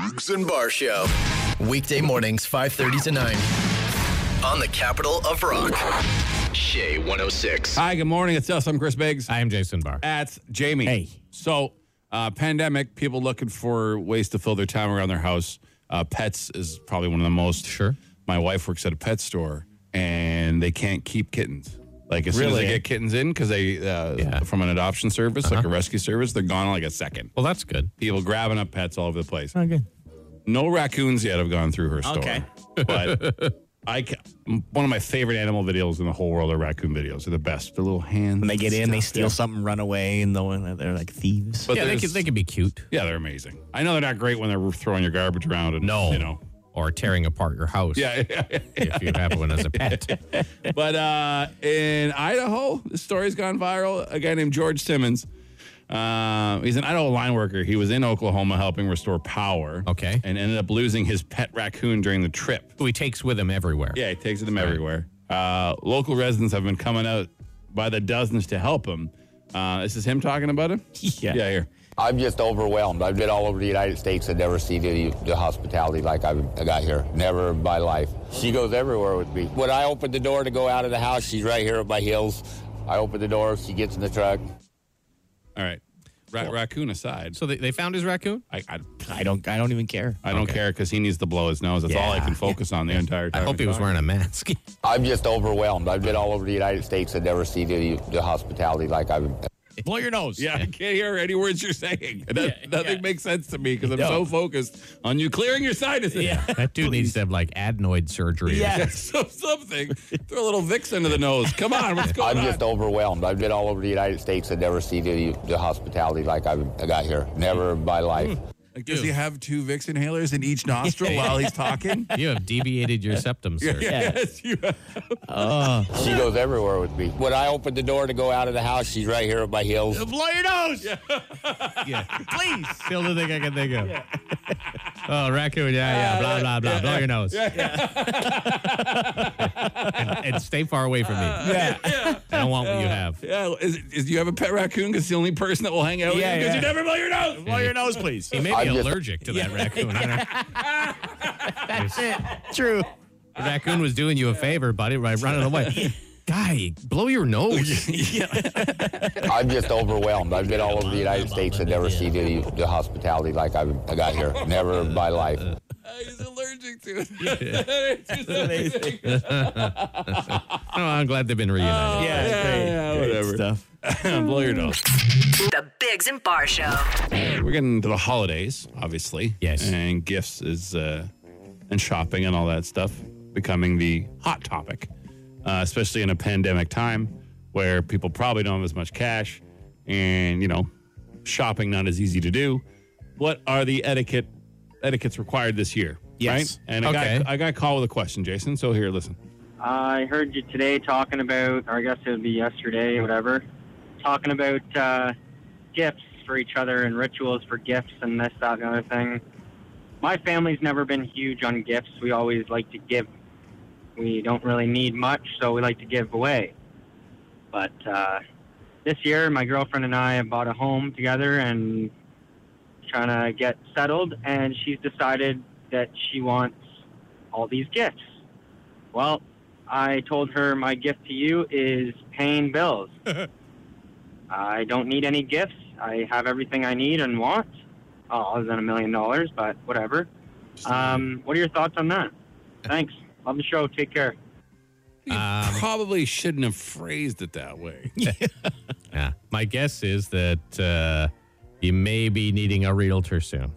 Biggs and Bar Show. Weekday mornings, 5:30 to 9. On the capital of rock. Shea 106. Hi, good morning. It's us. I'm Chris Biggs. I am Jason Barr. That's Jamie. Hey. So, pandemic, people looking for ways to fill their time around their house. Pets is probably one of the most. Sure. My wife works at a pet store, and they can't keep kittens. Like, as soon as they get kittens in, because they, from an adoption service, like a rescue service, they're gone in like a second. Well, that's good. People grabbing up pets all over the place. Okay. No raccoons yet have gone through her store. Okay. But one of my favorite animal videos in the whole world are raccoon videos. They're the best. The little hands. When they get in, they steal Yeah. something, run away, and they're like thieves. But Yeah, they can be cute. Yeah, they're amazing. I know they're not great when they're throwing your garbage around and, you know. Or tearing apart your house. Yeah. If you have one as a pet. But in Idaho, the story's gone viral. A guy named George Simmons. He's an Idaho line worker. He was in Oklahoma helping restore power. Okay. And ended up losing his pet raccoon during the trip. Who he takes with him everywhere. Yeah, he takes them everywhere. Local residents have been coming out by the dozens to help him. This is him talking about it? Yeah. Yeah, here. I'm just overwhelmed. I've been all over the United States and never seen the hospitality like I got here. Never in my life. She goes everywhere with me. When I open the door to go out of the house, she's right here at my heels. I open the door, she gets in the truck. All right. Raccoon aside. So they found his raccoon? I don't even care. I don't care because he needs to blow his nose. That's all I can focus on the entire time. I hope he was wearing a mask. I'm just overwhelmed. I've been all over the United States and never seen the hospitality like I've. Blow your nose. Yeah, I can't hear any words you're saying. Nothing makes sense to me because I'm so focused on you clearing your sinuses. Yeah. That dude needs to have like adenoid surgery. Yeah, something. Throw a little Vicks into the nose. Come on, what's going on? I'm just overwhelmed. I've been all over the United States and never seen the hospitality like I got here. Never in my life. Like, does he have 2 Vicks inhalers in each nostril while he's talking? You have deviated your septum, sir. Yes, you have. She goes everywhere with me. When I open the door to go out of the house, she's right here at my heels. Blow your nose. Yeah. Please. Still the thing I can think of. Oh, raccoon. Yeah. Blah, blah, blah. Blow your nose. And stay far away from me. Yeah. I don't want what you have. Yeah, is you have a pet raccoon because it's the only person that will hang out with you because you never blow your nose. Blow your nose, please. He may be allergic to that raccoon. That's it. True. The raccoon was doing you a favor, buddy, by running away. Guy, blow your nose. I'm just overwhelmed. I've been all over the United States and never seen the hospitality like I got here. Never in my life. He's allergic to it. It's just amazing. Oh, I'm glad they've been reunited. Yeah, whatever. Stuff. Blow your nose. The Biggs and Bar Show. We're getting into the holidays, obviously. Yes. And gifts is and shopping and all that stuff becoming the hot topic, especially in a pandemic time where people probably don't have as much cash and, shopping not as easy to do. What are the etiquettes required this year? Yes. Right? And I got called with a question, Jason. So here, listen. I heard you today talking about, or I guess it would be yesterday, whatever, talking about gifts for each other and rituals for gifts and this, that, and the other thing. My family's never been huge on gifts. We always like to give. We don't really need much, so we like to give away. But this year, my girlfriend and I have bought a home together and trying to get settled, and she's decided that she wants all these gifts. Well, I told her my gift to you is paying bills. I don't need any gifts. I have everything I need and want. Other than $1 million, but whatever. What are your thoughts on that? Thanks. Love the show. Take care. You probably shouldn't have phrased it that way. Yeah. My guess is that you may be needing a realtor soon.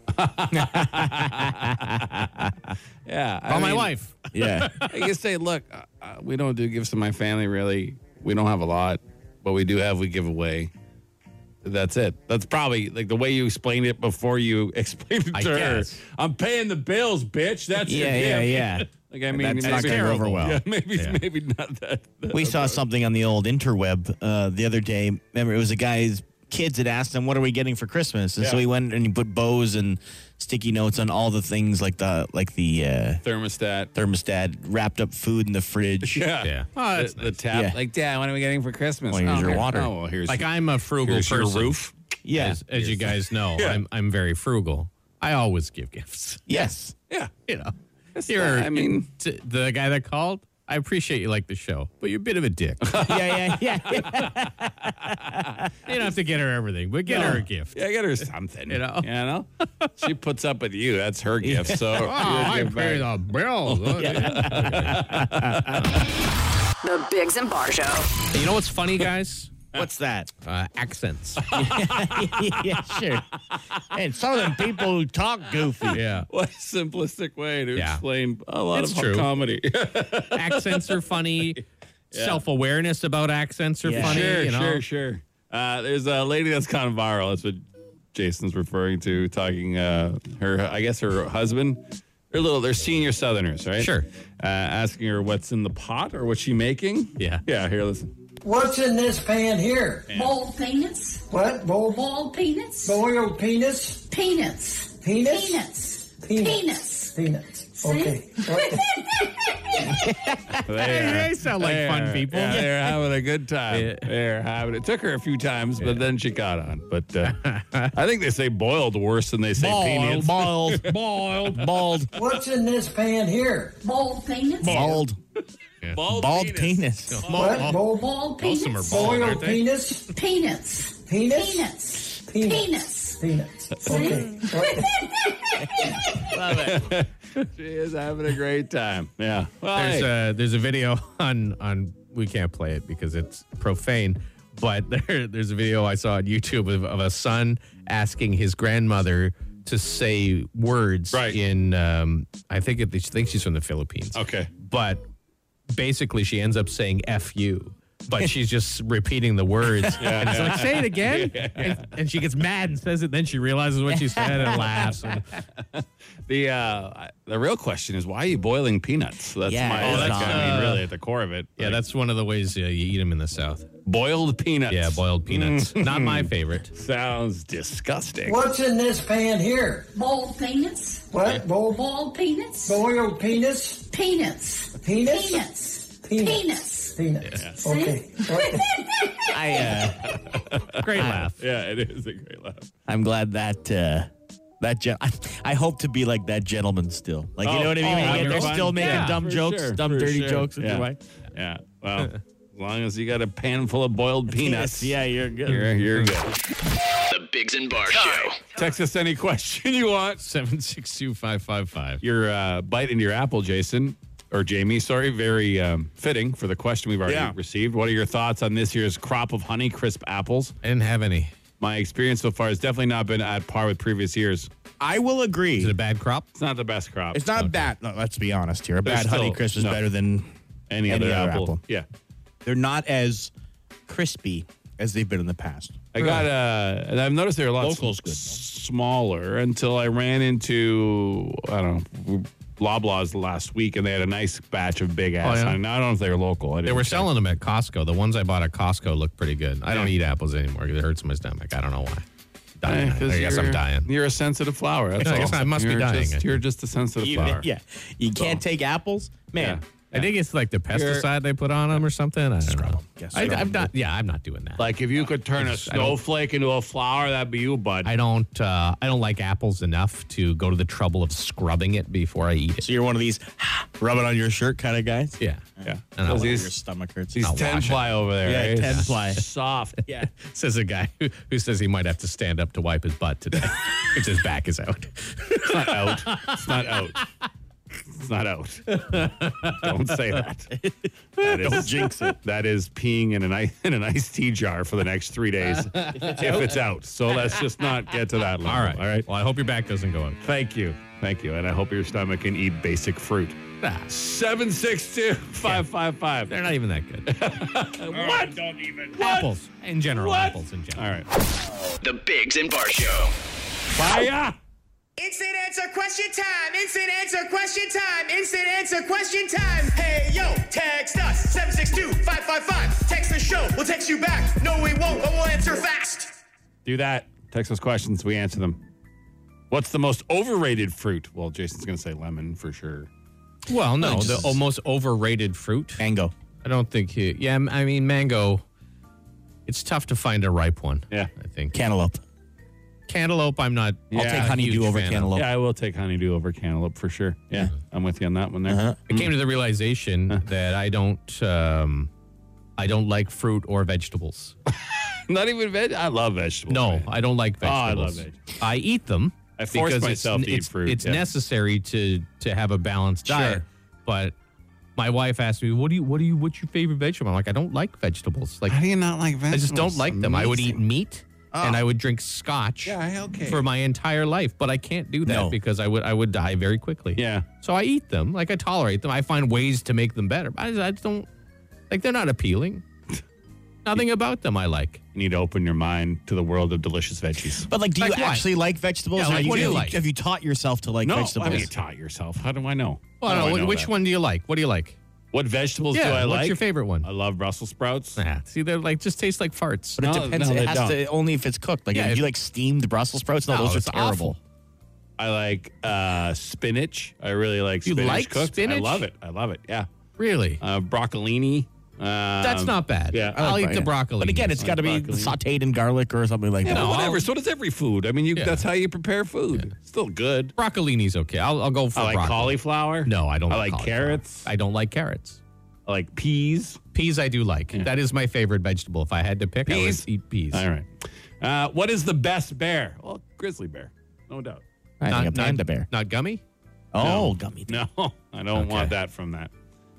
Yeah. Call my wife. Yeah. You can say, look, we don't do gifts to my family, really. We don't have a lot, but we give away. That's it. That's probably like the way you explained it before you explained it to her. guess. I'm paying the bills, bitch. That's your gift. Yeah. Like, I mean, That's not going to go over well. Yeah, maybe not that. We saw something on the old interweb the other day. Remember, it was a guy's kids had asked him, what are we getting for Christmas? And so he went and he put bows and sticky notes on all the things like the thermostat, wrapped up food in the fridge. Yeah. Oh, that's the nice. tap. Yeah. Like, Dad, what are we getting for Christmas? Well, here's your here. water. Oh, well, here's Like, I'm a frugal here's person. your roof. Yeah. As you guys know, I'm very frugal. I always give gifts. Yes. Yeah. You know, I mean, the guy that called. I appreciate you like the show, but you're a bit of a dick. yeah. You don't have to get her everything, but get her a gift. yeah, get her something. You know? She puts up with you. That's her gift. So I pay the bill. The Biggs and Bar Show. You know what's funny, guys? What's that? Accents. Yeah, sure. And some of them people who talk goofy. Yeah. What a simplistic way to Yeah. explain a lot It's of true. comedy. Accents are funny. Self-awareness about accents are funny. Sure, you know? sure. There's a lady that's gone viral. That's what Jason's referring to. Talking her husband. They're senior Southerners, right? Sure. Asking her what's in the pot or what's she making. Yeah. Yeah. Here, listen. What's in this pan here? Boiled peanuts. What? Boiled peanuts. Boiled penis? Peanuts. Penis? Peanuts. Peanuts. Okay. They sound like fun people. Yeah, they're having a good time. Yeah. They're having it. Took her a few times, but then she got on. But I think they say boiled worse than they say peanuts. Bald. What's in this pan here? Boiled peanuts. Bald penis. What? Boiled Most of them are peanuts. bald, aren't Boiled they? penis? Peanuts. Penis? Peanuts. Peanuts. Okay. She is having a great time. Yeah. Well, hey. There's a video on we can't play it because it's profane, but there's a video I saw on YouTube of a son asking his grandmother to say words Right. in I think she's from the Philippines. Okay. But basically she ends up saying F you. But she's just repeating the words. And it's like, say it again. And she gets mad and says it. Then she realizes what she said and laughs. And The real question is, why are you boiling peanuts? That's really at the core of it. yeah, Like, that's one of the ways you eat them in the South. boiled peanuts. Yeah, boiled peanuts. Not my favorite. Sounds disgusting. What's in this pan here? Boiled peanuts. What? Boiled peanuts. Boiled penis? Peanuts. Penis? Peanuts. Peanuts. Peanuts. Okay. Great laugh. Yeah, it is a great laugh. I'm glad that I hope to be like that gentleman still. Like, you know what I mean? having They're fun? still making Yeah, dumb for jokes, sure, dumb for dirty sure. jokes with Yeah. your wife. Yeah. Well, as long as you got a pan full of boiled peanuts. Yes, yeah, you're good. You're good. The Biggs and Bar Show. Text us any question you want. 762-555. Your bite into your apple, Jason, or Jamie, sorry, very fitting for the question we've already received. What are your thoughts on this year's crop of Honeycrisp apples? I didn't have any. My experience so far has definitely not been at par with previous years. I will agree. Is it a bad crop? It's not the best crop. It's not bad. No, let's be honest here. A There's bad still- Honeycrisp is no. better than any other apple. Yeah. They're not as crispy as they've been in the past. I got and I've noticed they're a lot Local's good, though. smaller until I ran into, I don't know, Loblaws last week, and they had a nice batch of big ass. yeah? I don't know if they were local. They were selling them at Costco. The ones I bought at Costco look pretty good. I don't eat apples anymore because it hurts my stomach. I don't know why. Dying. I guess I'm dying. You're a sensitive flower. That's I guess all. I must be You're dying, I think. You're just a sensitive flower. Yeah. You can't take apples? Man. Yeah. I think it's like the pesticide they put on them or something. I don't know. Yes, I'm not. Yeah, I'm not doing that. Like if you could turn a snowflake into a flower, that'd be you, bud. I don't like apples enough to go to the trouble of scrubbing it before I eat it. So you're one of these rub it on your shirt kind of guys? Yeah. yeah. And I'll Those Your these stomach hurts. these I'll 10 wash it. ply over there. Yeah, eh? 10 ply. Soft. Yeah. Says a guy who says he might have to stand up to wipe his butt today because his back is out. It's not out. It's not out. It's not out. Don't say that. Don't jinx it. That is peeing in an iced tea jar for the next 3 days if it's out. So let's just not get to that level. All right. All right. Well, I hope your back doesn't go out. Thank you. Thank you. And I hope your stomach can eat basic fruit. 762-555. They're not even that good. What? Don't even. Apples in general. What? Apples in general. All right. The Biggs and Bar Show. Fire. Instant answer question time. Instant answer question time. Instant answer question time. Hey, yo, text us. 762-555. Text the show. We'll text you back. No, we won't, but we'll answer fast. Do that. Text us questions. We answer them. What's the most overrated fruit? Well, Jason's going to say lemon for sure. Well, no, the most overrated fruit. Mango. I don't think. I mean, mango. It's tough to find a ripe one. Yeah. I think. Cantaloupe. Cantaloupe, I'm not. Yeah. I'll take a honeydew huge over fan of. cantaloupe. Yeah, I will take honeydew over cantaloupe for sure. Yeah, I'm with you on that one there. I came to the realization that I don't like fruit or vegetables. Not even veg. I love vegetables. No, man. I don't like Oh, I vegetables. love vegetables. I eat them. I force because myself to eat fruit. It's yeah. necessary to have a balanced diet. Sure. But my wife asked me, "What's your favorite vegetable?" I'm like, I don't like vegetables. Like, How do you not like vegetables? I just don't like them. I would eat Amazing. meat and I would drink scotch Yeah, okay. for my entire life, but I can't do that No. because I would die very quickly. Yeah. So I eat them. Like, I tolerate them. I find ways to make them better. But I just don't like. They're not appealing. Nothing about them I like. You need to open your mind to the world of delicious veggies. But like, do you Like what? actually like vegetables? Yeah, like, Or what do you have like? Have you taught yourself to like No, vegetables? how do you taught yourself? How do I know? Well, How do I know which that? one do you like? What do you like? What vegetables do I like? What's your favorite one? I love Brussels sprouts. Yeah, see, they're like just taste like farts. But it No, depends. no, it they has don't. to only if it's cooked. Like, Yeah, if if- you like steamed Brussels sprouts, no, No, those are it's terrible. awful. I like spinach. I really like You spinach like cooked. spinach? I love it. I love it. Yeah. Really? Broccolini. That's not bad. yeah. I'll eat the broccoli. But again, it's got to be broccoli. sautéed in garlic or something like Yeah, that. but No, whatever. I'll- So does every food. I mean, Yeah. that's how you prepare food. Still good. broccolini's okay. I'll go for I like broccoli. cauliflower. No, I don't. I like like cauliflower. carrots. I don't like carrots. I like peas. Peas I do like. That is my favorite vegetable. If I had to pick, Peas? I would eat peas. All right. What is the best bear? Well, grizzly bear, no doubt. I think a panda bear. Not gummy? Oh, gummy. No, I don't want that from that.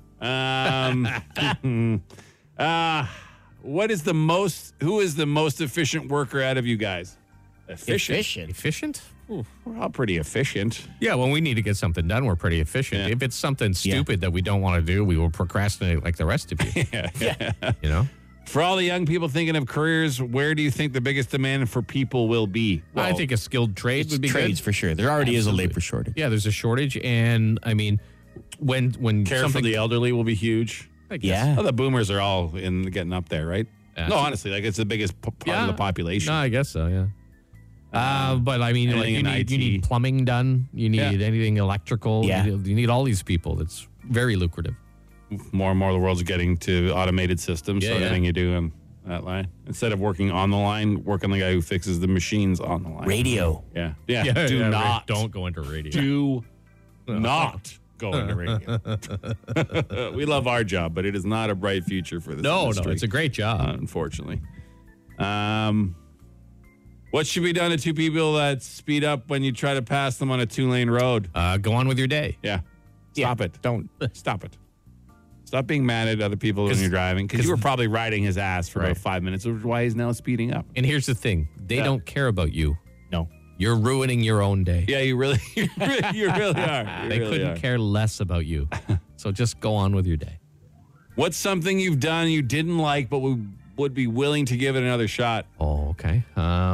What is the most? Who is the most efficient worker out of you guys? Efficient. Efficient? We're all pretty efficient. Yeah, when we need to get something done, we're pretty efficient. Yeah. If it's something stupid that we don't want to do, we will procrastinate like the rest of you. Yeah. You know? For all the young people thinking of careers, where do you think the biggest demand for people will be? I think a skilled trade would be Trades good. for sure. There already is a Absolutely. labor shortage. Yeah, there's a shortage, and I mean, when care for something the elderly will be huge. I guess. Yeah. Oh, the boomers are all getting up there, right? Yeah. No, honestly, like it's the biggest part of the population. No, I guess so. Yeah. But I mean, like anything in you need IT. plumbing done. You need anything electrical. Yeah. You need all these people. That's very lucrative. More and more, the world's getting to automated systems. So Yeah, yeah. anything you do on that line, instead of working on the line, work on the guy who fixes the machines on the line. Radio. Yeah. Do not. don't go into radio. Do not go into radio. We love our job, but it is not a bright future for this industry. it's a great job. Unfortunately. What should be done to two people that speed up when you try to pass them on a 2-lane road? Go on with your day. Yeah. Stop it. Don't. Stop it. Stop being mad at other people when you're driving, because you were probably riding his ass for about 5 minutes, which is why he's now speeding up. And here's the thing: they don't care about you. No. You're ruining your own day. Yeah, you really are. You They really couldn't are. care less about you. So just go on with your day. What's something you've done you didn't like but would be willing to give it another shot? Oh, okay.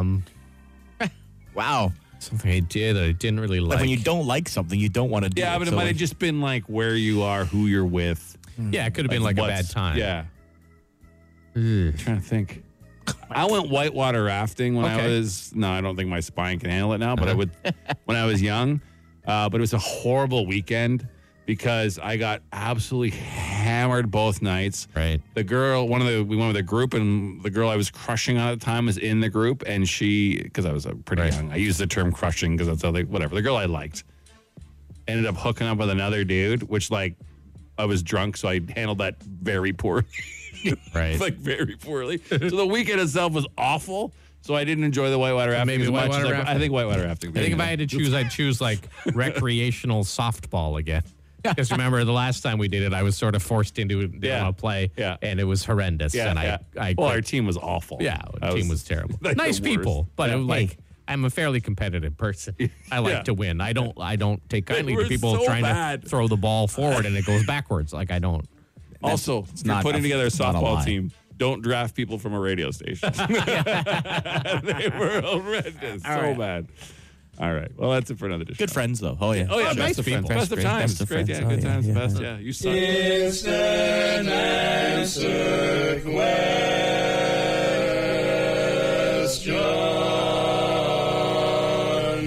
Wow. Something I did that I didn't really like. Like when you don't like something, you don't want to do Yeah, it. but it So, might like, have just been like where you are, who you're with. yeah, it could have been like a bad what's- time. Yeah. I'm trying to think. I went whitewater rafting when I Okay. was, no, I don't think my spine can handle it now, but I would when I was young. But it was a horrible weekend because I got absolutely hammered both nights. Right. The girl, we went with a group, and the girl I was crushing on at the time was in the group, and because I was pretty young, I used the term crushing because that's how whatever. The girl I liked ended up hooking up with another dude, which I was drunk, so I handled that very poorly. Right. Like very poorly. So the weekend itself was awful. So I didn't enjoy the whitewater rafting maybe as much whitewater as rafting? I think whitewater rafting. I think if I had to choose, I'd choose like recreational softball again. Because remember, the last time we did it, I was sort of forced into a play, and it was horrendous. And I well, our team was awful. Yeah, our team was terrible. like the Nice people, worst. but Yeah. it was like I'm a fairly competitive person. I like to win. I don't take kindly were to people so trying bad. to throw the ball forward and it goes backwards. Like I don't. Also, if you're not putting a- together a not a softball lie. team, don't draft people from a radio station. They were horrendous. So bad. All right. Well, that's it for another edition. good friends, though. Oh, yeah. Oh, yeah. nice Best of people. friends. Best of times. Best of Great. friends. Yeah, Oh, good yeah, times. yeah. Best. Yeah. You suck.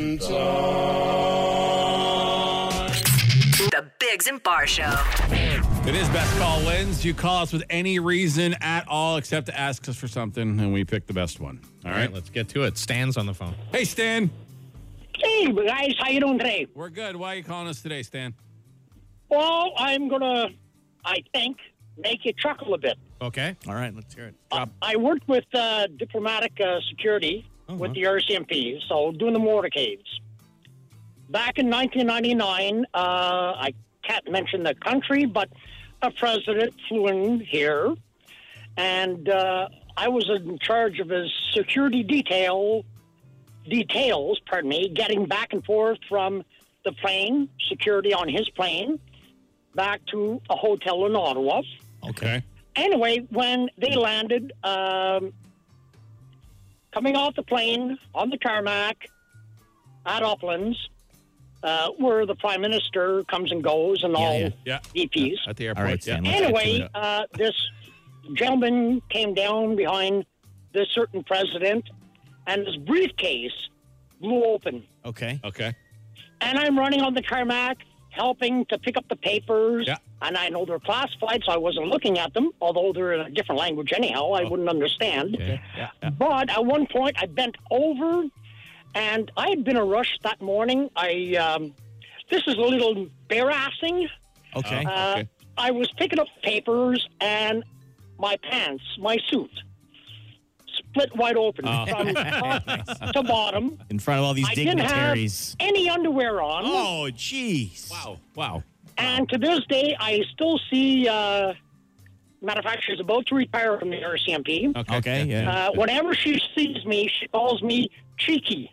The Biggs and Bar Show. It is Best Call Wins. You call us with any reason at all except to ask us for something, and we pick the best one. All right, let's get to it. Stan's on the phone. Hey, Stan. Hey, guys, how you doing today? We're good. Why are you calling us today, Stan? Well, I'm going to, I think, make you chuckle a bit. Okay. All right, let's hear it. I worked with diplomatic security with the RCMP, so doing the motorcades. Back in 1999, I can't mention the country, but a president flew in here, and I was in charge of his security details, getting back and forth from the plane, security on his plane, back to a hotel in Ottawa. Okay. Anyway, when they landed, coming off the plane on the tarmac at Uplands, where the Prime Minister comes and goes and all VPs. At the airport. All right, Stan, let's Anyway, get to it. this gentleman came down behind this certain president, and his briefcase blew open. Okay. Okay. And I'm running on the tarmac, helping to pick up the papers. Yeah. And I know they're classified, so I wasn't looking at them, although they're in a different language anyhow. I wouldn't understand. Okay. Yeah. But at one point, I bent over, and I had been a rush that morning. This is a little embarrassing. Okay. Okay. I was picking up papers, and my pants, my suit, split wide open from top to bottom. In front of all these I didn't have dignitaries. any underwear on. Oh, jeez. Wow. And to this day, I still see matter of fact, she's about to retire from the RCMP. Okay, yeah. Whenever she sees me, she calls me cheeky.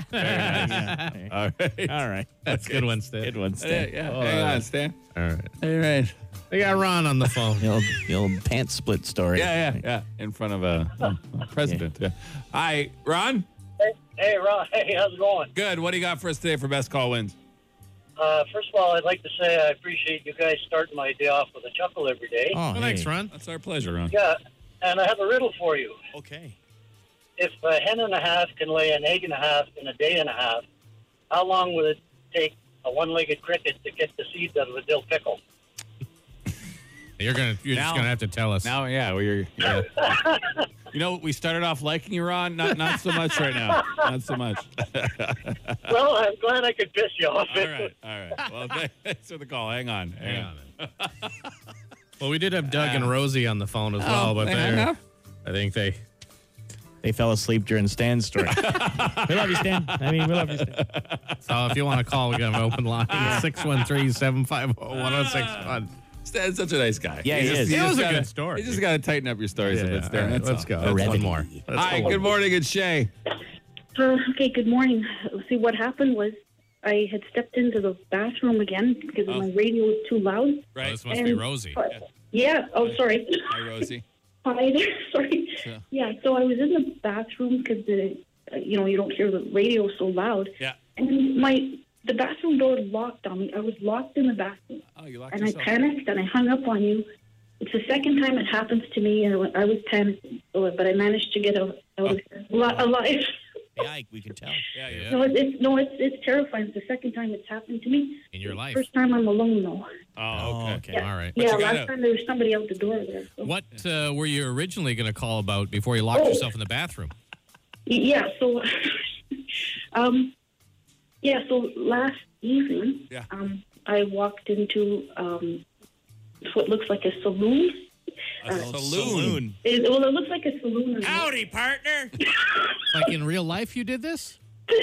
All right. All right. That's a good one, Stan. Good one, Stan. Yeah. Hang on, Stan. All right. All right. We got Ron on the phone. The old pants split story. Yeah. In front of a president. Yeah. Hi, Ron. Hey, Ron. Hey, how's it going? Good. What do you got for us today for Best Call Wins? First of all, I'd like to say I appreciate you guys starting my day off with a chuckle every day. Oh, hey. Thanks, Ron. That's our pleasure, Ron. Yeah, and I have a riddle for you. Okay. If a hen and a half can lay an egg and a half in a day and a half, how long would it take a one-legged cricket to get the seeds out of a dill pickle? You're just gonna have to tell us. Now, you know, we started off liking you, Ron. Not so much right now. Not so much. Well, I'm glad I could piss you off. All right. Well, thanks for the call. Hang on. Well, we did have Doug and Rosie on the phone as well, but they hung up? I think they fell asleep during Stan's story. We love you, Stan. We love you, Stan. So if you want to call, we got an open line, 613-750-1061. Stan's such a nice guy. Yeah, he is. It was a gotta- good story. You just got to tighten up your stories a bit, Stan. All right, That's let's all. go. That's That's all. one more. Hi, good morning. It's Shay. Okay, good morning. See, what happened was I had stepped into the bathroom again because my radio was too loud. Right. This must be Rosie. Yeah. Oh, sorry. Hi, Rosie. Hi there. Sorry. Yeah. So I was in the bathroom because you don't hear the radio so loud. Yeah. And the bathroom door locked on me. I was locked in the bathroom. Oh, you locked and yourself. I panicked and I hung up on you. It's the second time it happens to me, and I was panicking, but I managed to get out of here alive. Yeah, we can tell. Yeah. It's terrifying. It's the second time it's happened to me. In your life. First time I'm alone though. Oh, okay. Yeah. All right. Yeah, last time there was somebody out the door there. So. What were you originally going to call about before you locked yourself in the bathroom? Yeah. So, so last evening, I walked into what looks like a saloon. A saloon. It looks like a saloon. Howdy, partner. Like in real life, you did this?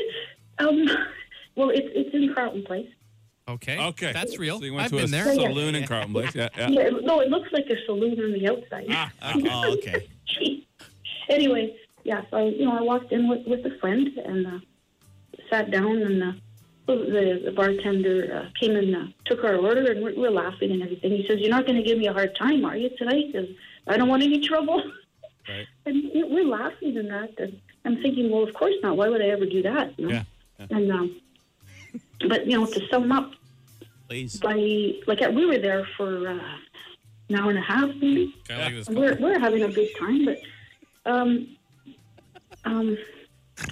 Well, it's in Carlton Place. Okay. That's real. So you went I've to been a there. saloon in Carlton Place. Yeah. No, it looks like a saloon on the outside. Oh, okay. Anyway, yeah, so I walked in with a friend and sat down, and the bartender came and took our order, and we're laughing and everything. He says, "You're not going to give me a hard time, are you, tonight? Because I don't want any trouble." Right. And we're laughing and that, and I'm thinking, well, of course not. Why would I ever do that? You know? Yeah. And but to sum up, please. we were there for an hour and a half, maybe. We're having a good time, but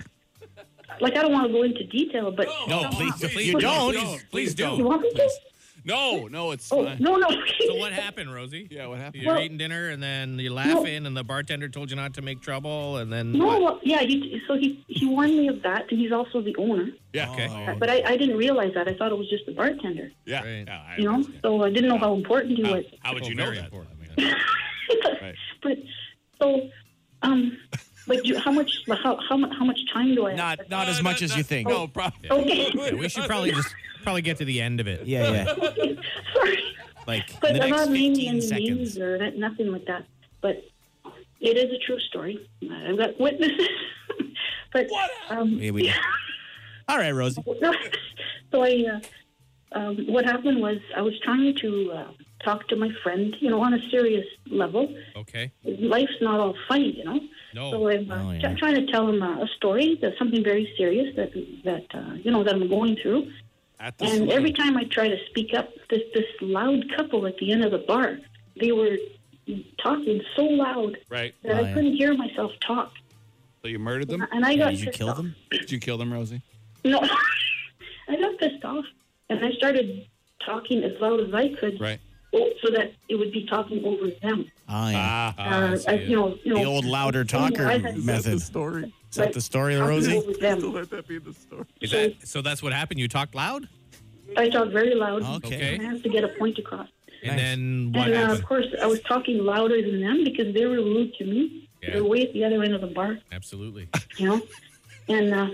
I don't want to go into detail, but no, please, you don't. Please don't. You want me to? No, it's Oh, fine. no. So what happened, Rosie? Yeah, what happened? You're eating dinner and then you're laughing and the bartender told you not to make trouble and then No, what? well, yeah, he warned me of that. He's also the owner. Yeah, okay. But I didn't realize that. I thought it was just the bartender. Yeah. Right. Yeah, I You know, understand. so I didn't know how important he was. How would you know Very that? important. Right. But so, like, how much time do I? have? Not as much as you think. No problem. Okay. Yeah, we should probably get to the end of it. Yeah. Sorry. Like But the I'm next not naming 15 any seconds. names or nothing like that. But it is a true story. I've got witnesses. But Yeah, we do. All right, Rosie. so what happened was I was trying to talk to my friend, on a serious level. Okay. Life's not all funny, No. So I'm trying to tell him a story, that's something very serious that I'm going through. And every time I try to speak up, this loud couple at the end of the bar, they were talking so loud Right. that I couldn't hear myself talk. So you murdered them? And I got Did you pissed kill off. them? Did you kill them, Rosie? No, I got pissed off, and I started talking as loud as I could, Right. so that it would be talking over them. Oh, yeah. I see it. The old louder talker I had- method. Story. Is that the story, talking Rosie? over them. Let that be the story. Is that so that's what happened? You talked loud? I talked very loud. Okay. And I have to get a point across. And then what And happened? of course, I was talking louder than them because they were rude to me. Yeah. They were way at the other end of the bar, Absolutely. And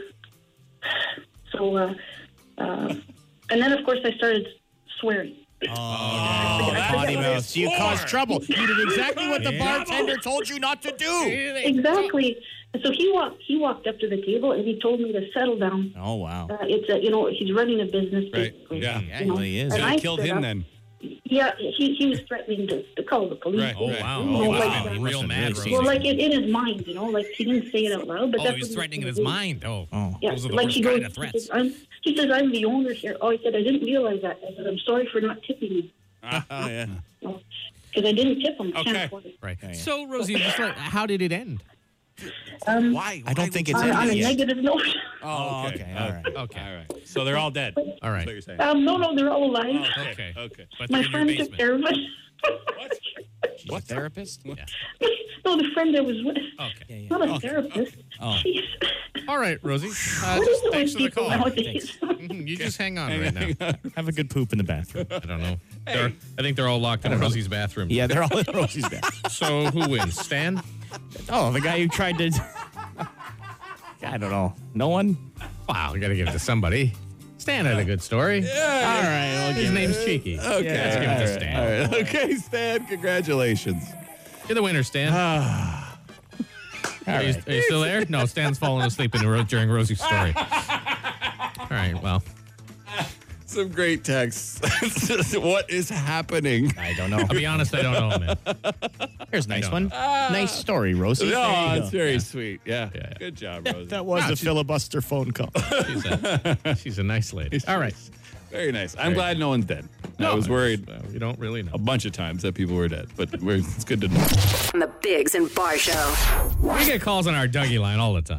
and then of course I started swearing. Oh, potty mouth. So you caused trouble. You did exactly what the bartender told you not to do. Exactly. And so he walked up to the table and he told me to settle down. Oh, wow. He's running a business. Right. Basically. Yeah. Well, he is. And I I killed stood him up. then. Yeah, he was threatening to call the police. Right. Oh, wow. You know, Oh, like, wow. Real mad, really Rosie. well, like in his mind, like he didn't say it out loud, but Oh, that's he was what threatening in was his gonna do. mind. Oh, Yeah, those are the like worst he kind goes, of threats. he says, I'm the owner here. Oh, he said, I didn't realize that. I said, I'm sorry for not tipping you. Oh, yeah. Because I didn't tip him. I can't Okay. afford it. Right. So, Rosie, just how did it end? Why? I don't think it's On a ended yet. negative note. Oh, okay. Okay, all right. Okay. All right. So they're all dead. All That's what right. you're saying. No, they're all alive. Okay. Okay. But My they're in your friend took basement. care of it. What therapist? No, the friend I was with. Okay. Not a therapist. Oh. Jeez. All right, Rosie. What Just is it thanks with for the people call. nowadays? You just hang on right now. Have a good poop in the bathroom. I don't know. I think they're all locked in Rosie's bathroom. Yeah, they're all in Rosie's bathroom. So who wins? Stan? Oh, the guy who tried to... I don't know. No one? Wow, we got to give it to somebody. Stan had a good story. All right. His name's Cheeky. Okay. Let's give it to Stan. All right. Okay, Stan. Congratulations. You're the winner, Stan. Are you still there? No, Stan's falling asleep during Rosie's story. All right, well. Some great texts. What is happening? I don't know. I'll be honest, I don't know, man. Here's a nice one. Nice story, Rosie. There you Oh, go. it's very sweet. Yeah. Yeah. Good job, Rosie. That was a filibuster phone call. She's a nice lady. All right. Very nice. I'm glad no one's dead. I was worried We don't really know. a bunch of times that people were dead, but it's good to know. On the Biggs and Bar Show. We get calls on our Dougie line all the time.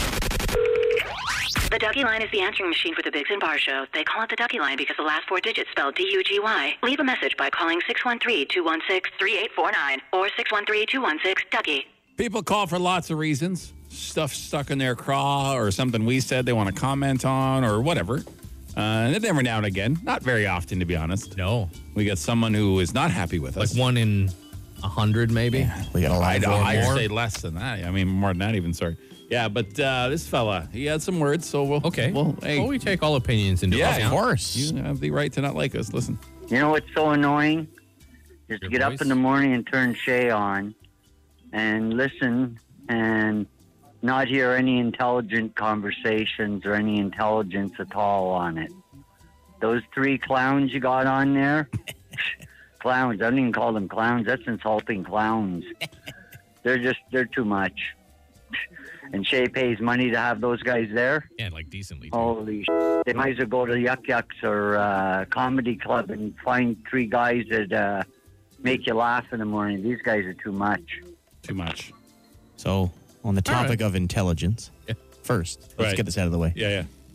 The Dougie line is the answering machine for the Biggs and Bar Show. They call it the Dougie line because the last four digits spell D-U-G-Y. Leave a message by calling 613-216-3849 or 613-216-DOUGIE. People call for lots of reasons. Stuff stuck in their craw or something we said they want to comment on or whatever. And every now and again, not very often to be honest. No. We get someone who is not happy with us. Like 1 in 100, maybe? We got a lot I'd more. say less than that. I mean, more than that even, sorry. Yeah, but this fella, he had some words, so we'll... Okay. Well, hey, we take all opinions into account. of course. You have the right to not like us. Listen. You know what's so annoying? Is to Your get voice? up in the morning and turn Shay on and listen and not hear any intelligent conversations or any intelligence at all on it. Those three clowns you got on there, clowns, I don't even call them clowns. That's insulting clowns. They're too much. And Shay pays money to have those guys there. Yeah, like decently. Holy shit. They might as well go to Yuck Yucks or Comedy Club and find three guys that make you laugh in the morning. These guys are too much. Too much. So, on the topic of intelligence, first, let's get this out of the way. Yeah.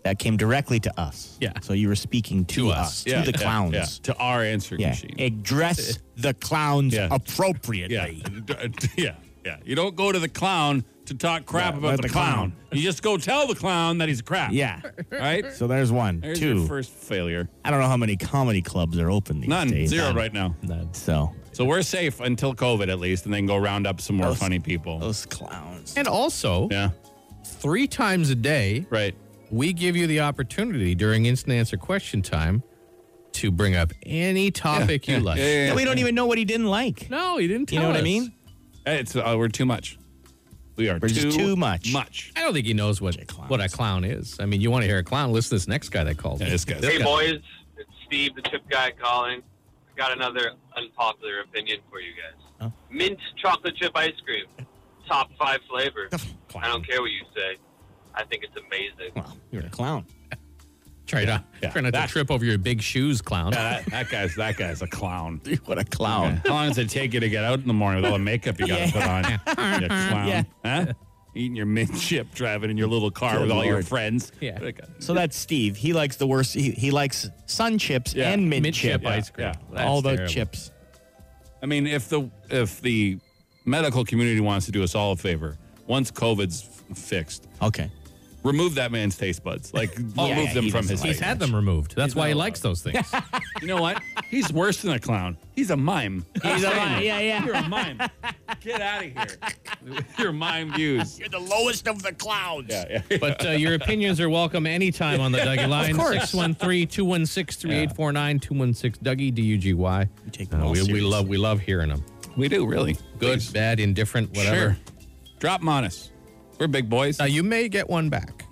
that came directly to us. Yeah. So you were speaking to us, to the clowns. Yeah. To our answering machine. Address the clowns Yeah. appropriately. Yeah. You don't go to the clown to talk crap about the clown. You just go tell the clown that he's crap. Yeah. Right? So there's one. There's Two. your first failure. I don't know how many comedy clubs are open these None. days. Zero right now. None. So we're safe until COVID at least, and then go round up some more funny people. Those clowns. And also, 3 times a day, right? We give you the opportunity during instant answer question time to bring up any topic you like. And we don't even know what he didn't like. No, he didn't tell us. You know what I mean? It's we're too much. We're just too much. I don't think he knows what a clown is. I mean, you want to hear a clown? Listen to this next guy that called. Yeah, this guy. Hey, boys. It's Steve, the chip guy, calling. I got another unpopular opinion for you guys. Mint chocolate chip ice cream. Top 5 flavor. I don't care what you say. I think it's amazing. Well, you're a clown. Try not to trip over your big shoes, clown. Yeah, that guy's a clown. What a clown. How long does it take you to get out in the morning with all the makeup you got to put on? You clown. Yeah. Huh? Eating your mint chip, driving in your little car Good with all your Lord. friends. Yeah. So that's Steve. He likes the worst. He likes sun chips and mint chip ice cream. Yeah. All the terrible. chips. I mean, if the medical community wants to do us all a favor, once COVID's fixed, okay, remove that man's taste buds. Like, remove them he from doesn't his like face. He's had them removed. That's He's why he not likes those things. You know what? He's worse than a clown. He's a mime. He's a mime. Yeah. You're a mime. Get out of here. Your mime views. You're the lowest of the clowns. Yeah. But your opinions are welcome anytime on the Dougie line. Of course. 613-216-3849, 216-DOUGIE, D-U-G-Y. We take them all we serious. love hearing them. We do, really. Good, Please. bad, indifferent, whatever. Sure. Drop them on us. We're big boys. Now, you may get one back.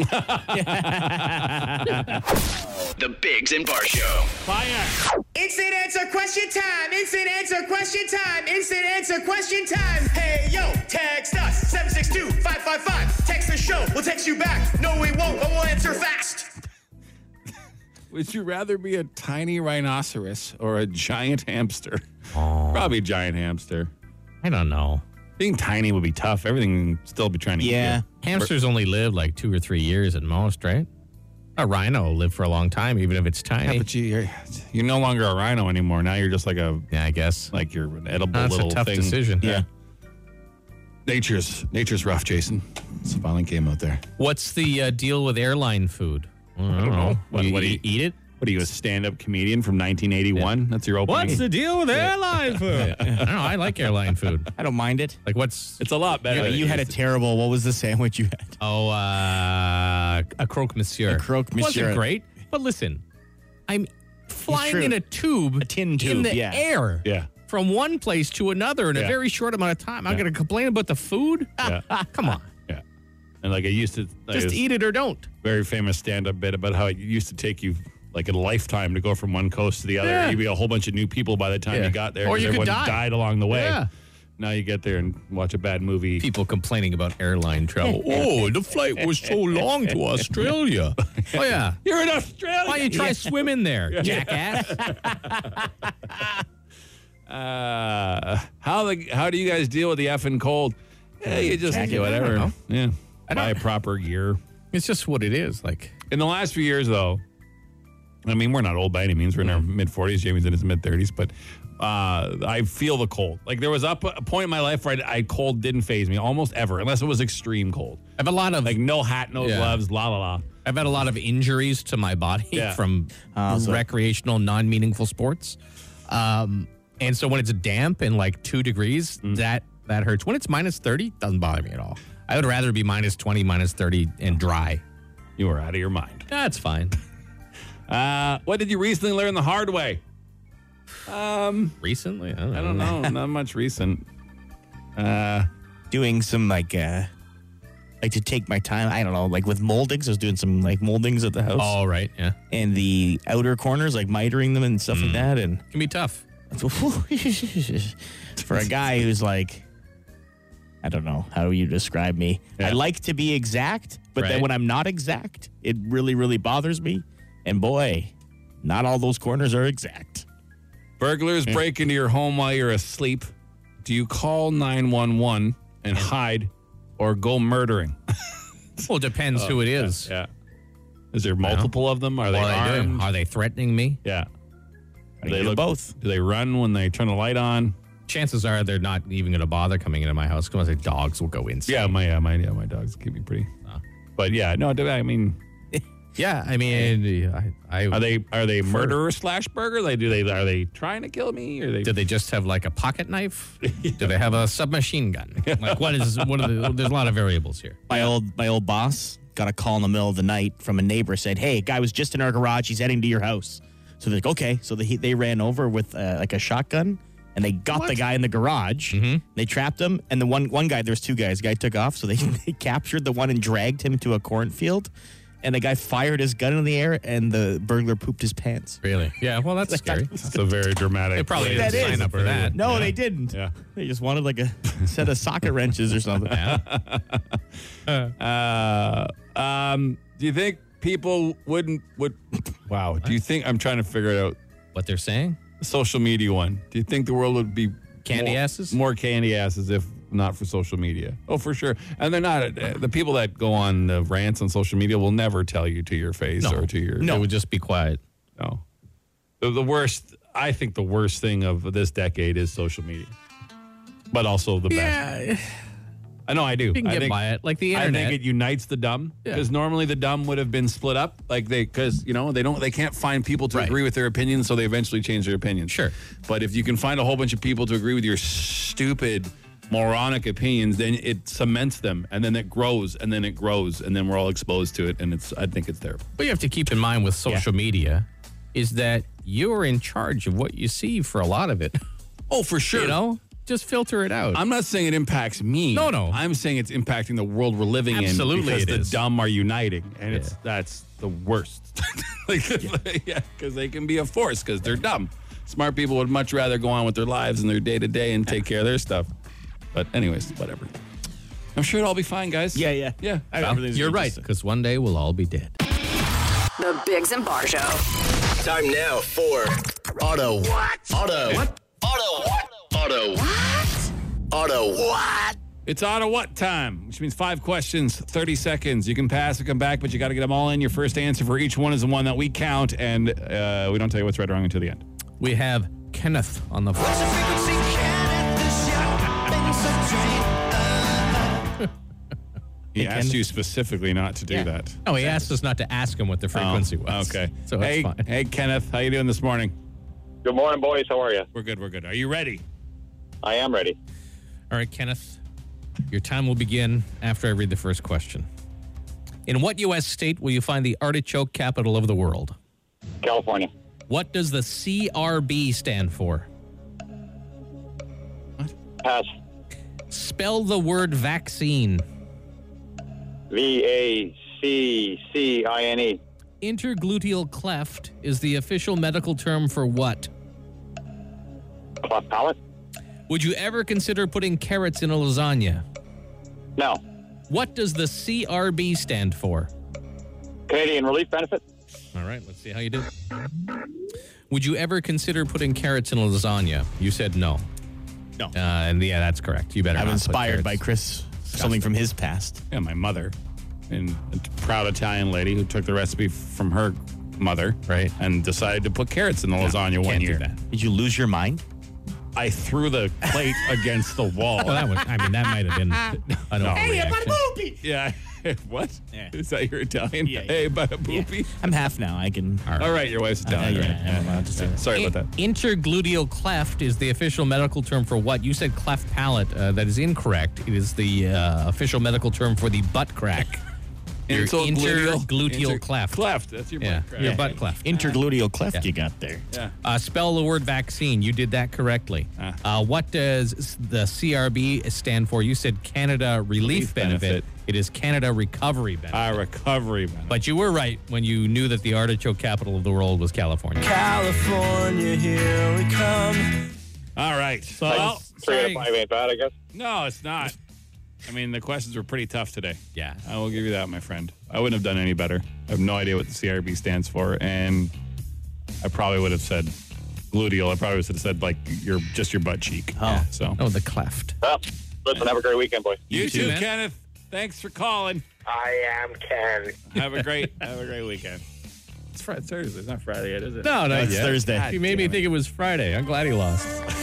The Biggs and Bar Show. Fire. Instant answer question time. Instant answer question time. Instant answer question time. Hey, yo, text us 762-555. Text the show. We'll text you back. No, we won't, but we'll answer fast. Would you rather be a tiny rhinoceros or a giant hamster? Probably a giant hamster. I don't know. Being tiny would be tough. Everything would still be trying to eat you. Hamsters only live like 2 or 3 years at most, right? A rhino will live for a long time, even if it's tiny. Yeah, but you're no longer a rhino anymore. Now you're just like I guess. like you're an edible That's little a tough thing. decision. Yeah. Nature's rough, Jason. It's a violent game out there. What's the deal with airline food? I don't know. What do you eat it? What are you, a stand-up comedian from 1981? That's your opening. What's the deal with airline food? I don't know. I like airline food. I don't mind it. Like, what's... It's a lot better. than You it had a used to. terrible. What was the sandwich you had? Oh, a croque monsieur. A croque monsieur. Wasn't great, but listen, I'm flying true. in a tube, A tin in tube, the yeah. air, Yeah. from one place to another in a Yeah. very short amount of time. I'm going to complain about the food? Yeah. Come on, Yeah. And like I used to... just eat it or don't. Very famous stand-up bit about how it used to take you like a lifetime to go from one coast to the other. Yeah. You'd be a whole bunch of new people by the time Yeah. you got there. Or 'cause you could everyone die. died along the way. Yeah. Now you get there and watch a bad movie. People complaining about airline travel. Oh, the flight was so long to Australia. Oh yeah, You're in Australia. why don't you try swimming there, jackass? How do you guys deal with the effing cold? Yeah, you just Jacket, do I don't whatever. know. Yeah. I Buy don't- proper gear. It's just what it is. Like, In the last few years, though, I mean, we're not old by any means. We're in our mid-40s. Jamie's in his mid-30s. But I feel the cold. Like, there was a point in my life where cold didn't faze me almost ever, unless it was extreme cold. I have a lot of Like, no hat, no gloves, la, la, la. I've had a lot of injuries to my body Yeah. from recreational, non-meaningful sports. And so when it's damp and like 2 degrees, that hurts. When it's minus 30, doesn't bother me at all. I would rather be minus 20, minus 30 and dry. You were out of your mind. That's fine. What did you recently learn the hard way? Recently? I I don't know. Not much recent. Doing some like to take my time. I don't know, like with moldings. I was doing some like moldings at the house. Oh, right. Yeah. And the outer corners, like mitering them and stuff like that. And Can be tough. for a guy who's like, I don't know, how do you describe me? I like to be exact, but then Right. when I'm not exact, it really, really bothers me. And boy, not all those corners are exact. Burglars break into your home while you're asleep. Do you call 911 and hide or go murdering? Well, it depends who it is. Yeah. Is there multiple of them? Are they armed? Are they threatening me? Yeah. They do both. Do they run when they turn the light on? Chances are they're not even going to bother coming into my house because the dogs will go insane. Yeah, my dogs keep me pretty. But yeah, no, I mean, yeah, I mean, are they murderers / burglars? Are they trying to kill me? Or do they just have like a pocket knife? Do they have a submachine gun? Like there's a lot of variables here. My old boss got a call in the middle of the night from a neighbor, said, "Hey, a guy was just in our garage. He's heading to your house." So they're like, "Okay." So they ran over with like a shotgun. And they got the guy in the garage. Mm-hmm. They trapped him. And the one guy, there was two guys. The guy took off. So they captured the one and dragged him to a cornfield. And the guy fired his gun in the air, and the burglar pooped his pants. Really? Yeah, well, that's scary. That's a very dramatic. They probably didn't sign up for that. No, they didn't. Yeah. They just wanted like a set of socket wrenches or something. Do you think people would wow. Do you think, I'm trying to figure it out. What they're saying? The social media one. Do you think the world would be candy asses? More candy asses if not for social media. Oh, for sure. And they're not. The people that go on the rants on social media will never tell you to your face or to your. No, they would just be quiet. No. The worst, I think the worst thing of this decade is social media. But also the best. Yeah. I know I do. You can get by it. Like the internet. I think it unites the dumb. Because normally the dumb would have been split up. Like they can't find people to agree with their opinions, so they eventually change their opinions. Sure. But if you can find a whole bunch of people to agree with your stupid, moronic opinions, then it cements them, and then it grows, and then it grows, and then we're all exposed to it, and I think it's terrible. What you have to keep in mind with social media is that you're in charge of what you see for a lot of it. Oh, for sure. You know? Just filter it out. I'm not saying it impacts me. No. I'm saying it's impacting the world we're living in. Absolutely, because the dumb are uniting, and that's the worst. Because they can be a force because they're dumb. Smart people would much rather go on with their lives and their day-to-day and take care of their stuff. But anyways, whatever. I'm sure it'll all be fine, guys. Yeah. Well, you're right, because one day we'll all be dead. The Biggs and Bar Show. Time now for Auto What? Auto What? Auto What? Auto What? Auto What? It's Auto What time, which means 5 questions, 30 seconds. You can pass or come back, but you got to get them all in. Your first answer for each one is the one that we count, and we don't tell you what's right or wrong until the end. We have Kenneth on the phone. He asked you specifically not to do that. No, he asked us not to ask him what the frequency was. Okay. So that's fine. Hey, Kenneth, how you doing this morning? Good morning, boys. How are you? We're good. Are you ready? I am ready. All right, Kenneth, your time will begin after I read the first question. In what U.S. state will you find the artichoke capital of the world? California. What does the CRB stand for? What? Pass. Spell the word vaccine. VACCINE. Intergluteal cleft is the official medical term for what? Cleft palate. Would you ever consider putting carrots in a lasagna? No. What does the CRB stand for? Canadian Relief Benefit. All right, let's see how you do. Would you ever consider putting carrots in a lasagna? You said no. No. And yeah, that's correct. You better I'm not inspired put by Chris. Something from his past. Yeah, my mother, and a proud Italian lady who took the recipe from her mother, right, and decided to put carrots in the lasagna one year. Did you lose your mind? I threw the plate against the wall. Well, that might have been an overreaction. Yeah. What? Yeah. Is that your Italian? Yeah. Hey, but a poopy? Yeah. I'm half now. I can. All right, your wife's Italian. I'm allowed to say that. Sorry about that. Intergluteal cleft is the official medical term for what? You said cleft palate. That is incorrect. It is the official medical term for the butt crack. Your intergluteal cleft. Cleft. That's your butt crack. Your butt cleft. Intergluteal cleft you got there. Yeah. Spell the word vaccine. You did that correctly. What does the CRB stand for? You said Canada Relief Benefit. It is Canada Recovery Benefit. Recovery Benefit. But you were right when you knew that the artichoke capital of the world was California. California, here we come. All right. So, 3 out of 5 ain't bad, I guess. No, it's not. I mean, the questions were pretty tough today. Yeah. I will give you that, my friend. I wouldn't have done any better. I have no idea what the CRB stands for, and I probably would have said gluteal. I probably would have said, like, your butt cheek. Oh. So. Oh, the cleft. Well, listen, have a great weekend, boys. You too, Kenneth. Thanks for calling. I am Ken. Have a great weekend. It's Thursday. It's not Friday yet, is it? No, it's yet. Thursday. He made me think it was Friday. I'm glad he lost.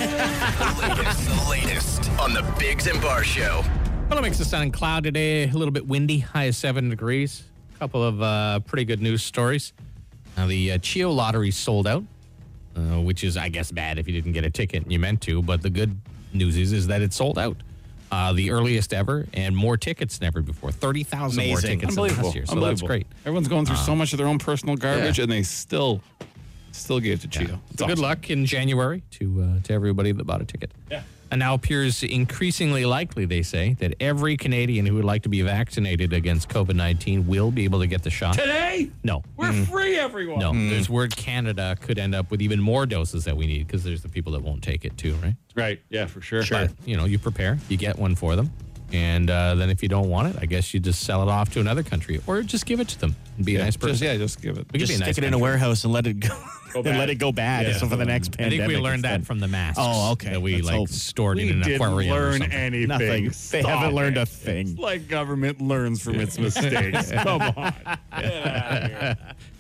The latest on the Biggs and Bar Show. Well, it makes the sun and cloud today. A little bit windy. High of 7 degrees. A couple of pretty good news stories. Now, the Chio lottery sold out, which is, I guess, bad if you didn't get a ticket and you meant to. But the good news is that it sold out. The earliest ever and more tickets than ever before. 30,000 more tickets than last year. So that's great. Everyone's going through so much of their own personal garbage, and they still gave it to Chio. It's Good awesome. luck in January to everybody that bought a ticket. Yeah. And now appears increasingly likely, they say, that every Canadian who would like to be vaccinated against COVID-19 will be able to get the shot. Today? No. We're free, everyone. No. There's word Canada could end up with even more doses that we need because there's the people that won't take it too, right? Right. Yeah, for sure. But, you prepare. You get one for them. And then if you don't want it, I guess you just sell it off to another country or just give it to them and be a nice person. Just give it. We could Just be a nice stick it in a country. warehouse and let it go. And let it go bad. Yeah. So for the next I pandemic. think we learned that instead. from the masks. Oh, okay. That we Let's hope. stored We in an didn't aquarium or learn something. anything. Nothing. They Stop haven't learned it. a thing. It's like government learns from its mistakes. Come on. Get out of here.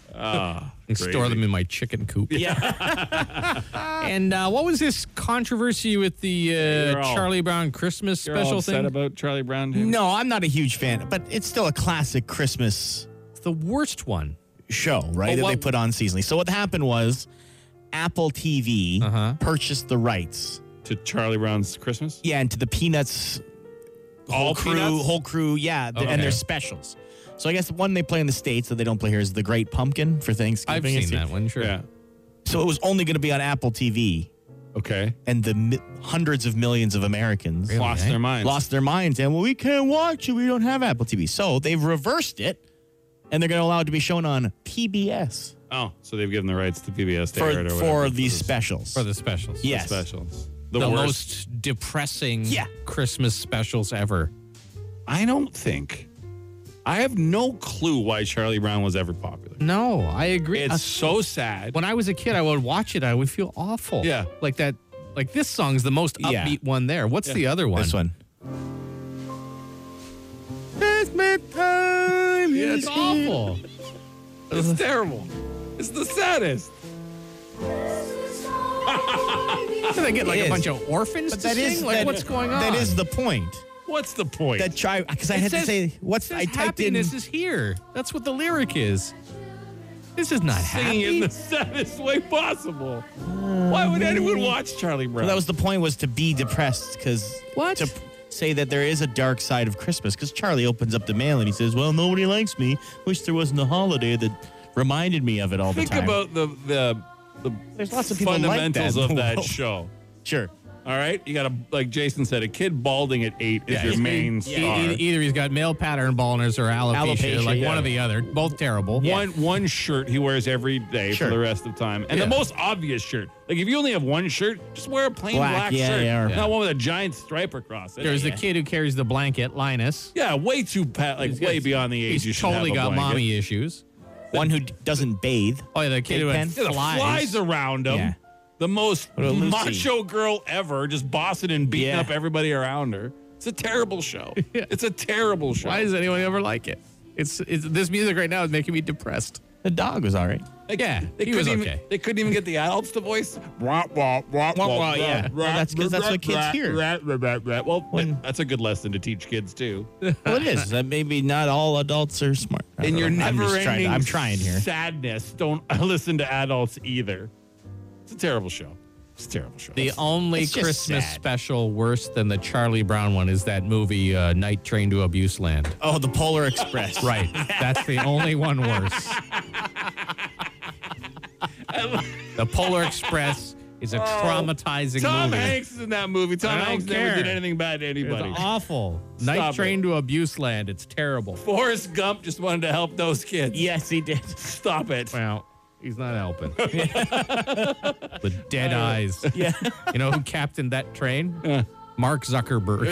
And store them in my chicken coop. Yeah. And what was this controversy with the Charlie Brown Christmas You're all special upset thing? about Charlie Brown, James? No, I'm not a huge fan, but it's still a classic Christmas It's the worst one. show, right? Oh, that what- they put on seasonally. So what happened was Apple TV purchased the rights. To Charlie Brown's Christmas? Yeah, and to the Peanuts All Peanuts? whole crew, yeah, Okay. and their specials. So I guess the one they play in the States that they don't play here is The Great Pumpkin for Thanksgiving. I've seen It's- that one, sure. Yeah. So it was only going to be on Apple TV, Okay. and the hundreds of millions of Americans Really, Lost their minds. lost their minds, and well, we can't watch it. We don't have Apple TV. So they've reversed it, and they're going to allow it to be shown on PBS Oh, so they've given the rights to PBS to air it or whatever. for these specials. For the specials. The yes. specials. The worst. most depressing Yeah. Christmas specials ever. I don't think. I have no clue why Charlie Brown was ever popular. No, I agree. It's so sad. When I was a kid, I would watch it. I would feel awful. Yeah. Like that. Like this song's the most Yeah. upbeat one there. What's the other one? This one. Yeah, it's awful. It's terrible. It's the saddest. Do they get like It a is. bunch of orphans But to that is sing? Like, that- what's going on? That is the point. What's the point? That because I It had to says- say what's it says I typed in. happiness is here. That's what the lyric is. This is not Singing in happy. the saddest way possible. Why would anyone watch Charlie Brown? Well, that was the point, was to be depressed because What? to say that there is a dark side of Christmas, because Charlie opens up the mail and he says, "Well, nobody likes me. Wish there wasn't a holiday that reminded me of it all Think the time." about the There's lots of people like that fundamentals in of the that world. show. Sure. All right, you got like Jason said, a kid balding at 8 is your main star. Either he's got male pattern baldness or alopecia, like one or the other. Both terrible. One shirt he wears every day for the rest of the time. And the most obvious shirt. Like if you only have one shirt, just wear a plain black shirt. Not one with a giant stripe across it. There's the kid who carries the blanket, Linus. Yeah, way too way beyond the age you He's should totally have a got blanket. mommy issues. One who doesn't bathe. Oh, yeah, the kid who had Yeah, the flies around him. Yeah. The most What about Lucy? macho girl ever, just bossing and beating up everybody around her. It's a terrible show. It's a terrible show. Why does anyone ever like it? It's this music right now is making me depressed. The dog was all right. Yeah, he was okay. They couldn't even get the adults to voice. Yeah. Well, that's because that's what kids hear. Well, that's a good lesson to teach kids too. Well, it is. Maybe not all adults are smart. I And don't your know. never-ending I'm trying here. sadness. Don't listen to adults either. It's a terrible show. It's a terrible show. The only it's just Christmas sad. special worse than the Charlie Brown one is that movie Night Train to Abuse Land. Oh, the Polar Express. Right. That's the only one worse. The Polar Express is a traumatizing Tom movie. Hanks is in that movie. Tom I don't Hanks never care. did anything bad to anybody. It's awful. Stop Night it. Train to Abuse Land. It's terrible. Forrest Gump just wanted to help those kids. Yes, he did. Stop it. Well, he's not helping. The dead eyes. Yeah. You know who captained that train? Mark Zuckerberg.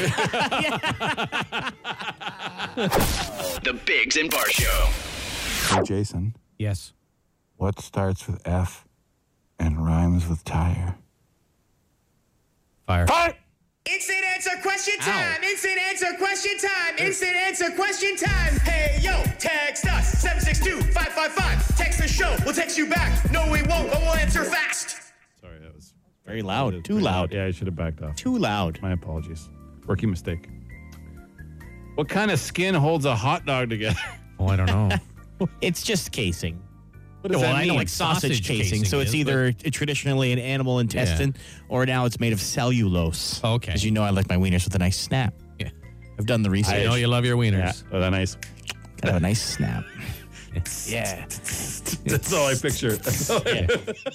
The Biggs and Bar Show. Hey, Jason, Yes. what starts with F and rhymes with tire? Fire. Instant answer question time. Instant answer question time. Instant answer question time. Hey, yo, text us 762-555. Text the show. We'll text you back. No, we won't, but we'll answer fast. Sorry, that was Very loud. Too loud. Yeah, I should have backed off. Too loud. My apologies. Rookie mistake. What kind of skin holds a hot dog together? Oh, I don't know. It's just casing. What does that I know, mean? like sausage casing. So it's is, either traditionally an animal intestine or now it's made of cellulose. Okay. Because you know I like my wieners with a nice snap. Yeah. I've done the research. I know you love your wieners. Yeah, that nice. Gotta have a nice snap. Yeah. That's all I picture. Yeah.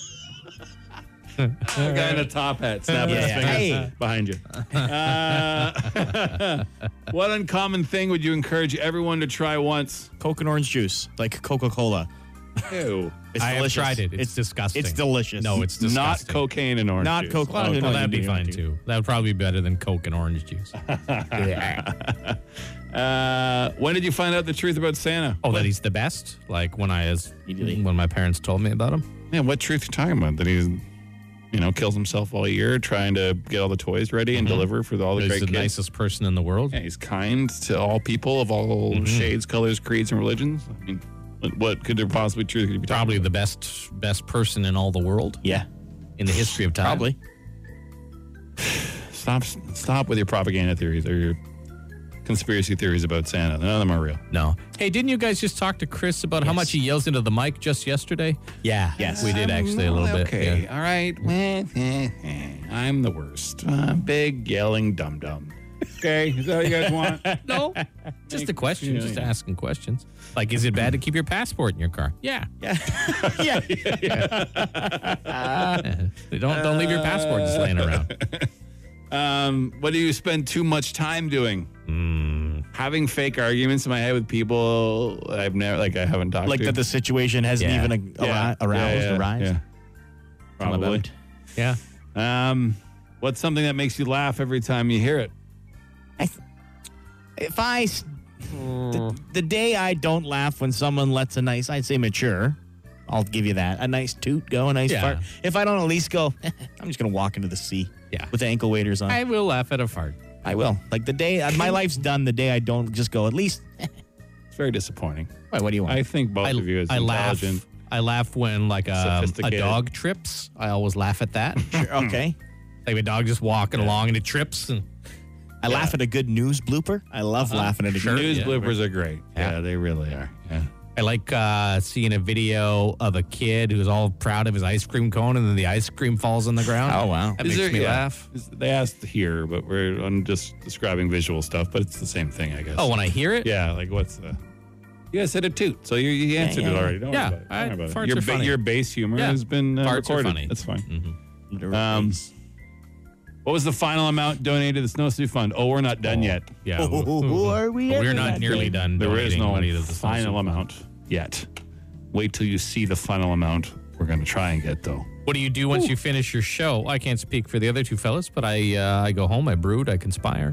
A guy in a top hat snapping his fingers Hey. behind you. What uncommon thing would you encourage everyone to try once? Coke and orange juice, like Coca-Cola. Ew. It's I have delicious. tried it. It's disgusting. It's delicious. No, it's Not disgusting. cocaine and orange Not juice. Coke. Well, No, that'd be you fine don't too. That would probably be better than Coke and orange juice. When did you find out the truth about Santa? Oh, that he's the best? Like when my parents told me about him? Yeah, what truth are you talking about? That he's, kills himself all year trying to get all the toys ready and deliver for all the He's great the kids. nicest person in the world. Yeah, he's kind to all people of all shades, colors, creeds, and religions. I mean, what could there possibly truth could you be talking Probably about? the best person in all the world. Yeah. In the history of time. Probably. Stop with your propaganda theories or your conspiracy theories about Santa. None of them are real. No. Hey, didn't you guys just talk to Chris about how much he yells into the mic just yesterday? Yeah. Yes. We did actually a little bit. Okay, Yeah. all right. I'm the worst. Big yelling dum-dum. Okay, is that what you guys want? No, just a question. Just asking questions. Like, is it bad to keep your passport in your car? Yeah. Yeah. Don't leave your passport just laying around. What do you spend too much time doing? Having fake arguments in my head with people I haven't talked Like to. that the situation hasn't even arrived. Yeah. Tell Probably. about Yeah. What's something that makes you laugh every time you hear it? The day I don't laugh when someone lets a nice, I'd say mature, I'll give you that. A nice toot go, a nice Yeah. fart. If I don't at least go, I'm just going to walk into the sea with the ankle waders on. I will laugh at a fart. I will. Like the day, my life's done the day I don't just go, at least. It's very disappointing. What do you want? I think both of you is intelligent. I laugh when like a Sophisticated. dog trips. I always laugh at that. Okay. Like a dog just walking along and it trips. And I laugh at a good news blooper. I love laughing at a good News bloopers are great. Yeah, they really are. Yeah. I like seeing a video of a kid who's all proud of his ice cream cone and then the ice cream falls on the ground. Oh, wow. That makes me laugh. They asked here, but I'm just describing visual stuff, but it's the same thing, I guess. Oh, when I hear it? Yeah, like what's the... You guys said a toot, so you answered it already. Don't worry about it. Don't worry about it. farts are funny. Your base humor Yeah. has been Farts are recorded. funny. That's fine. What was the final amount donated to the Snowsuit Fund? Oh, we're not done yet. Yeah. Are we? We're not nearly done. There is donating no money to the final Snowsuit amount yet. Wait till you see the final amount we're going to try and get, though. What do you do once you finish your show? I can't speak for the other two fellas, but I go home, I brood, I conspire.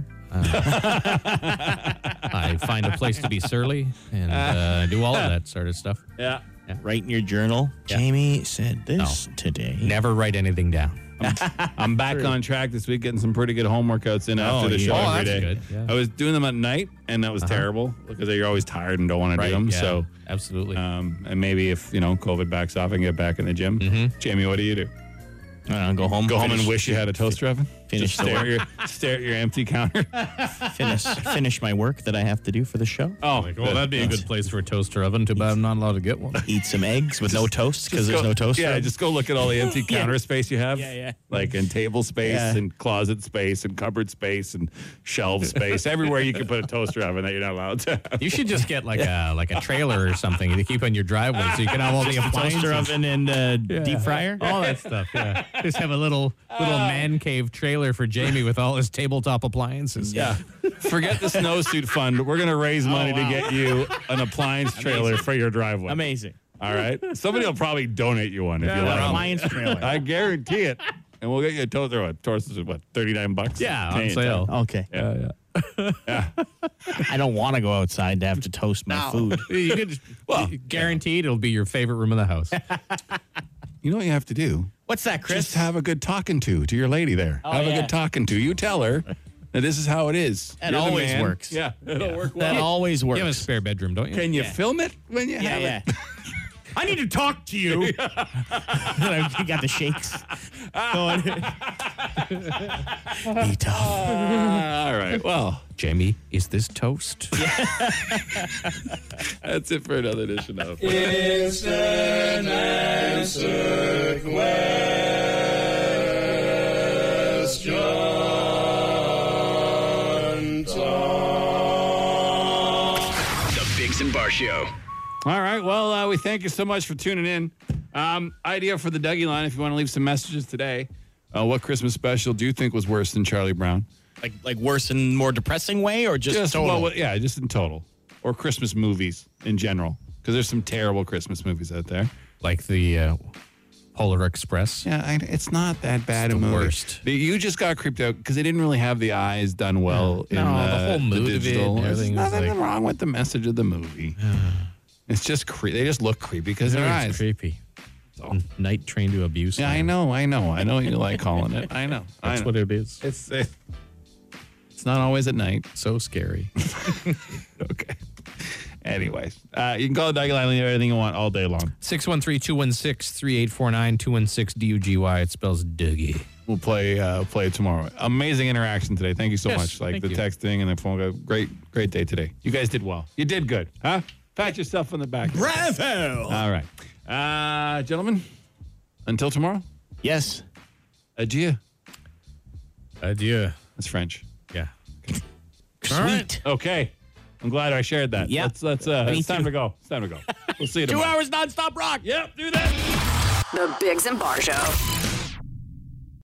I find a place to be surly and do all of that sort of stuff. Yeah. Write in your journal. Yeah. Jamie said this today. Never write anything down. I'm back on track this week, getting some pretty good home workouts in after the show every day. Good. Yeah. I was doing them at night, and that was terrible because you're always tired and don't want to do them. Yeah, So, absolutely. and maybe if COVID backs off and get back in the gym, Jamie, what do you do? I don't know, go home. Go home and wish you had a toaster oven. Finish Just stare at your empty counter. finish my work that I have to do for the show. Oh, well, that'd be a good place for a toaster oven. Too bad I'm not allowed to get one. Eat some eggs with no toast because there's no toaster. Yeah, just go look at all the empty counter space you have. Yeah. Like in table space and closet space and cupboard space and shelf space. Everywhere you can put a toaster oven that you're not allowed to have. You should just get like a trailer or something to keep on your driveway so you can have all the appliances. Toaster oven and deep fryer. All that stuff, yeah. Just have a little man cave trailer for Jamie with all his tabletop appliances. Yeah. Forget the Snowsuit Fund. We're going to raise money to get you an appliance trailer for your driveway. Amazing. All right? Somebody will probably donate you one if you let them. Appliance trailer. I guarantee it. And we'll get you a toaster. Toaster's what, $39? Yeah, on Canadian sale. time. Okay. Yeah. I don't want to go outside to have to toast my food. You could guaranteed it'll be your favorite room in the house. You know what you have to do? What's that, Chris? Just have a good talking to your lady there. Oh, have a yeah. good talking to. You tell her that this is how it is. That You're the always man. works. Yeah, it'll work well. That always works. You have a spare bedroom, don't you? Can you film it when you have it? I need to talk to you. You got the shakes going. Be tough. All right. Well, Jamie, is this toast? that's it for another edition of Instant Answer Question Time. The Biggs and Bar Show. All right. Well, we thank you so much for tuning in. Idea for the Dougie line, if you want to leave some messages today. What Christmas special do you think was worse than Charlie Brown? Like worse in more depressing way, or just total? Well, yeah, just in total. Or Christmas movies in general. Because there's some terrible Christmas movies out there. Like the Polar Express. Yeah, it's not that bad a the movie. worst. You just got creeped out because they didn't really have the eyes done well in the whole mood of it digital. and There's everything was nothing like- wrong with the message of the movie. It's just they just look creepy because their It's eyes. creepy. Night Train to Abuse. Yeah, I know what you like calling it. I know. That's what it is. It's not always at night. So scary. Okay. Anyways, you can call the Dougie line and anything you want all day long. 613-216-3849, 216-DUGY. It spells Dougie. We'll play it tomorrow. Amazing interaction today. Thank you so Yes, much. Like thank the you. texting and the phone call. Great day today. You guys did well. You did good. Huh? Pat yourself on the back. Bravo! All right. Gentlemen, until tomorrow. Yes. Adieu. Adieu. That's French. Yeah. Sweet. Okay. I'm glad I shared that. Yeah. Let's Me it's time too. to go. It's time to go. We'll see you 2 tomorrow. hours nonstop rock. Yep, do that. The Biggs and Bar Show.